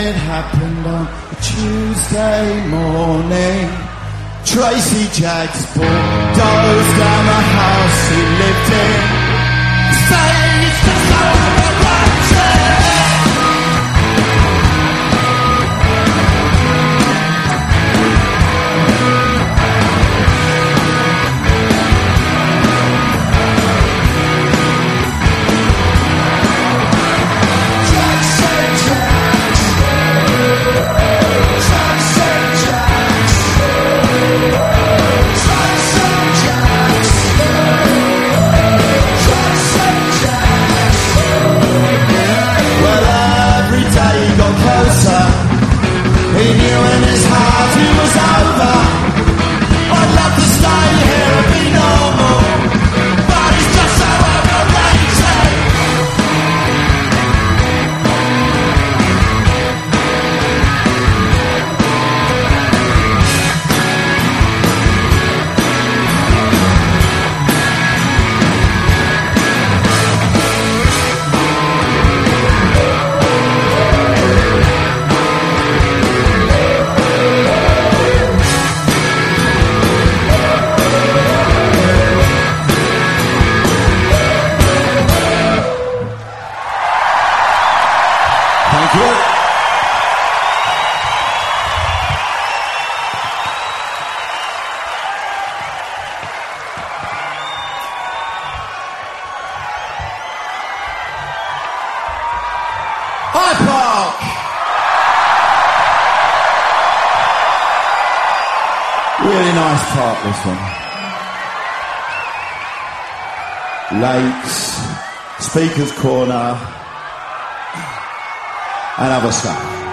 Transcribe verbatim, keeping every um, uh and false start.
it happened on a Tuesday morning. Tracy Jaggs bought doors down the house he lived in. Say it's just overrated. He knew in his heart he was over. I'd love to stay here and be normal, but he's just so overrated. Thank you. Hyde Park. Really nice park, this one. Lakes, Speaker's Corner, and other stuff.